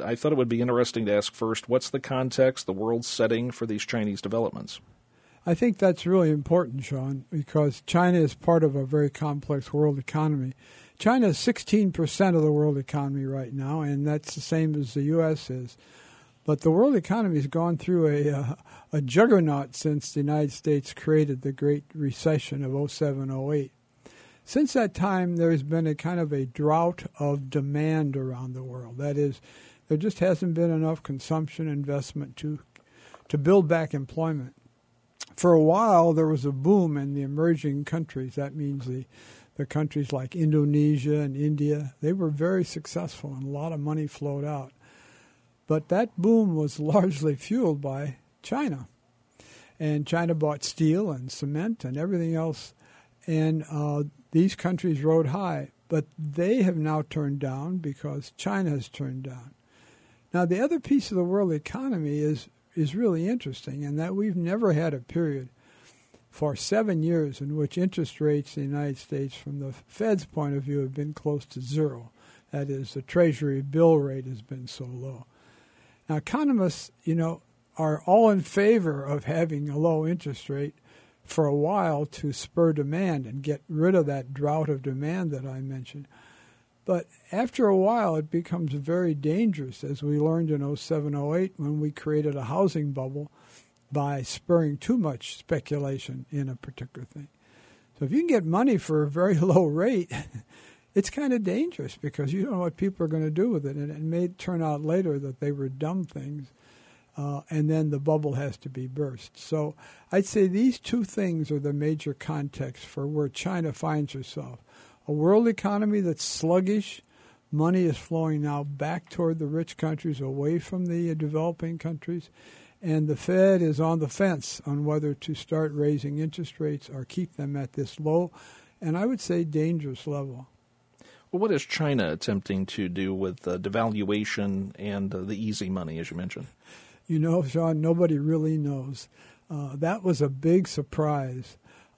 I thought it would be interesting to ask first, what's the context, the world setting for these Chinese developments? I think that's really important, Sean, because China is part of a very complex world economy. China is 16% of the world economy right now, and that's the same as the U.S. is. But the world economy has gone through a juggernaut since the United States created the Great Recession of 07, 08. Since that time, there's been a kind of a drought of demand around the world. That is, there just hasn't been enough consumption investment to build back employment. For a while, there was a boom in the emerging countries. That means the countries like Indonesia and India. They were very successful, and a lot of money flowed out. But that boom was largely fueled by China. And China bought steel and cement and everything else. And these countries rode high. But they have now turned down because China has turned down. Now, the other piece of the world economy is really interesting, in that we've never had a period for 7 years in which interest rates in the United States, from the Fed's point of view, have been close to zero. That is, the Treasury bill rate has been so low. Now, economists, are all in favor of having a low interest rate for a while to spur demand and get rid of that drought of demand that I mentioned. But after a while, it becomes very dangerous, as we learned in 07, 08, when we created a housing bubble by spurring too much speculation in a particular thing. So if you can get money for a very low rate, it's kind of dangerous because you don't know what people are going to do with it. And it may turn out later that they were dumb things, and then the bubble has to be burst. So I'd say these two things are the major context for where China finds herself. A world economy that's sluggish. Money is flowing now back toward the rich countries, away from the developing countries. And the Fed is on the fence on whether to start raising interest rates or keep them at this low, and I would say dangerous level. Well, what is China attempting to do with devaluation and the easy money, as you mentioned? Sean, nobody really knows. That was a big surprise.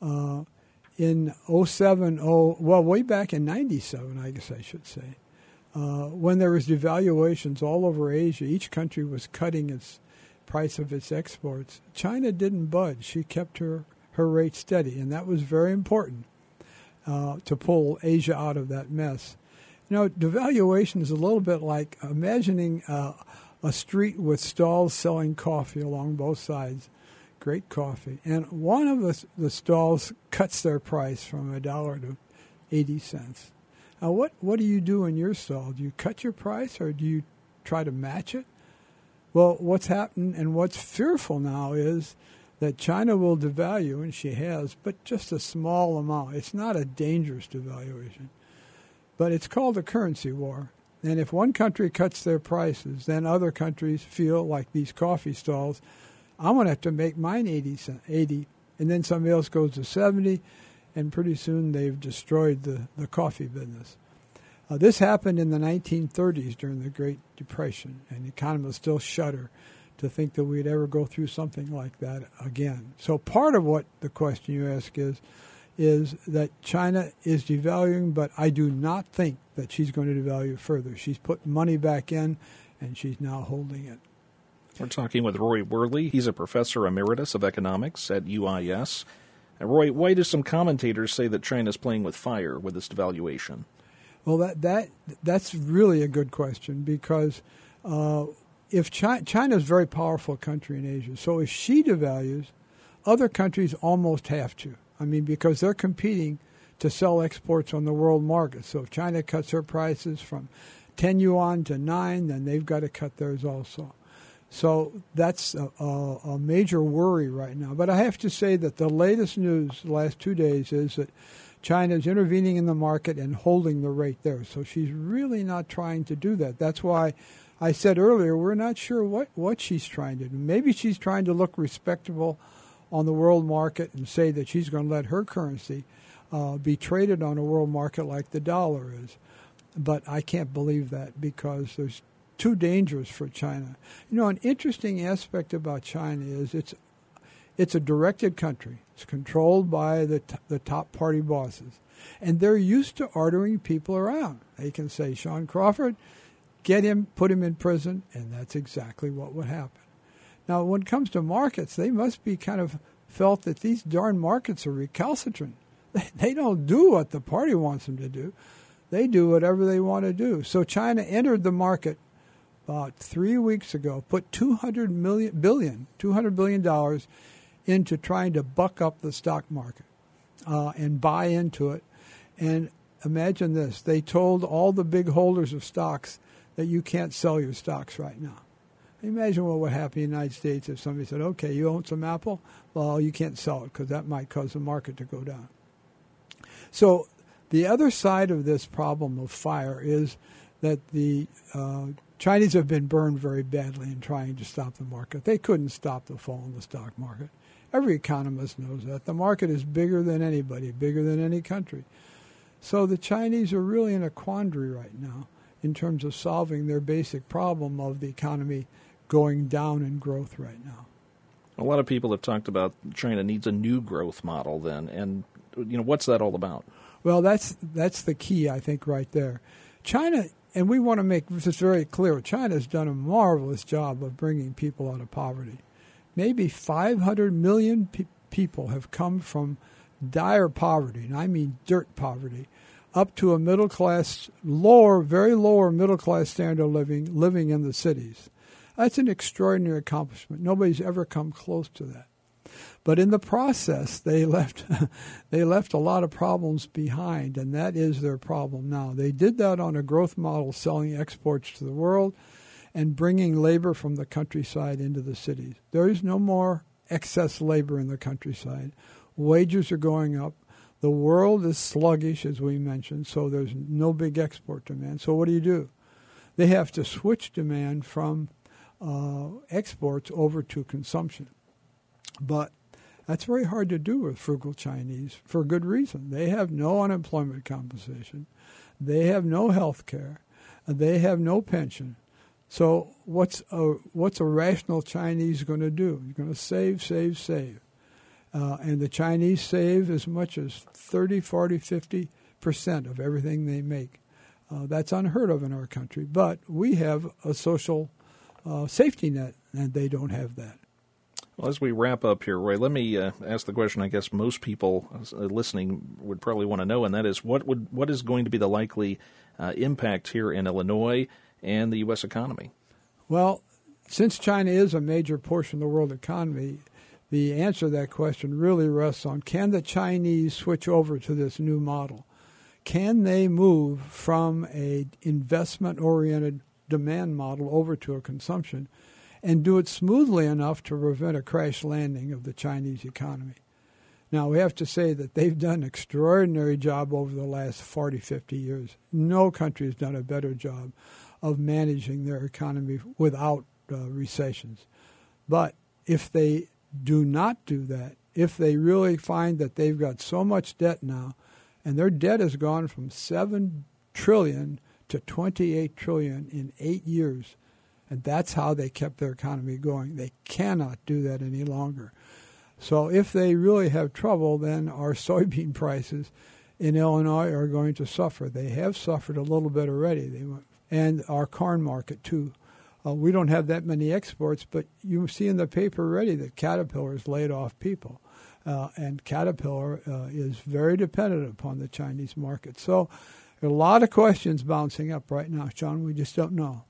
In 07, way back in 97, I guess I should say, when there was devaluations all over Asia, each country was cutting its price of its exports. China didn't budge. She kept her rate steady, and that was very important to pull Asia out of that mess. Devaluation is a little bit like imagining a street with stalls selling coffee along both sides. Great coffee. And one of the stalls cuts their price from $1 to 80 cents. Now, what do you do in your stall? Do you cut your price or do you try to match it? Well, what's happened and what's fearful now is that China will devalue, and she has, but just a small amount. It's not a dangerous devaluation. But it's called a currency war. And if one country cuts their prices, then other countries feel like these coffee stalls, I'm going to have to make mine 80, and then somebody else goes to 70, and pretty soon they've destroyed the coffee business. This happened in the 1930s during the Great Depression, and economists still shudder to think that we'd ever go through something like that again. So part of what the question you ask is that China is devaluing, but I do not think that she's going to devalue further. She's put money back in, and she's now holding it. We're talking with Roy Worley. He's a professor emeritus of economics at UIS. And Roy, why do some commentators say that China's playing with fire with this devaluation? Well, that's really a good question, because if China is a very powerful country in Asia, so if she devalues, other countries almost have to. Because they're competing to sell exports on the world market. So if China cuts her prices from 10 yuan to 9, then they've got to cut theirs also. So that's a major worry right now. But I have to say that the latest news the last 2 days is that China is intervening in the market and holding the rate there. So she's really not trying to do that. That's why I said earlier we're not sure what she's trying to do. Maybe she's trying to look respectable on the world market and say that she's going to let her currency be traded on a world market like the dollar is. But I can't believe that, because there's too dangerous for China. An interesting aspect about China is it's a directed country. It's controlled by the top party bosses. And they're used to ordering people around. They can say, Sean Crawford, get him, put him in prison, and that's exactly what would happen. Now, when it comes to markets, they must be kind of felt that these darn markets are recalcitrant. They don't do what the party wants them to do. They do whatever they want to do. So China entered the market about 3 weeks ago, put $200 billion into trying to buck up the stock market and buy into it. And imagine this. They told all the big holders of stocks that you can't sell your stocks right now. Imagine what would happen in the United States if somebody said, okay, you own some Apple? Well, you can't sell it because that might cause the market to go down. So the other side of this problem of fire is that the Chinese have been burned very badly in trying to stop the market. They couldn't stop the fall in the stock market. Every economist knows that. The market is bigger than anybody, bigger than any country. So the Chinese are really in a quandary right now in terms of solving their basic problem of the economy going down in growth right now. A lot of people have talked about China needs a new growth model then, and what's that all about? Well, that's the key, I think, right there. China, and we want to make this very clear, China has done a marvelous job of bringing people out of poverty. Maybe 500 million people have come from dire poverty, and I mean dirt poverty, up to a middle class, very lower middle class standard of living in the cities. That's an extraordinary accomplishment. Nobody's ever come close to that. But in the process, they left a lot of problems behind, and that is their problem now. They did that on a growth model, selling exports to the world and bringing labor from the countryside into the cities. There is no more excess labor in the countryside. Wages are going up. The world is sluggish, as we mentioned, so there's no big export demand. So what do? They have to switch demand from exports over to consumption. But that's very hard to do with frugal Chinese for good reason. They have no unemployment compensation. They have no health care. They have no pension. So what's a rational Chinese going to do? You're going to save. And the Chinese save as much as 30, 40, 50% of everything they make. That's unheard of in our country. But we have a social safety net, and they don't have that. Well, as we wrap up here, Roy, let me ask the question I guess most people listening would probably want to know, and that is what is going to be the likely impact here in Illinois and the U.S. economy? Well, since China is a major portion of the world economy, the answer to that question really rests on, can the Chinese switch over to this new model? Can they move from an investment-oriented demand model over to a consumption and do it smoothly enough to prevent a crash landing of the Chinese economy? Now, we have to say that they've done an extraordinary job over the last 40, 50 years. No country has done a better job of managing their economy without recessions. But if they do not do that, if they really find that they've got so much debt now, and their debt has gone from $7 trillion to $28 trillion in 8 years, and that's how they kept their economy going. They cannot do that any longer. So if they really have trouble, then our soybean prices in Illinois are going to suffer. They have suffered a little bit already, and our corn market too. We don't have that many exports, but you see in the paper already that Caterpillar has laid off people. And Caterpillar is very dependent upon the Chinese market. So there are a lot of questions bouncing up right now, Sean. We just don't know.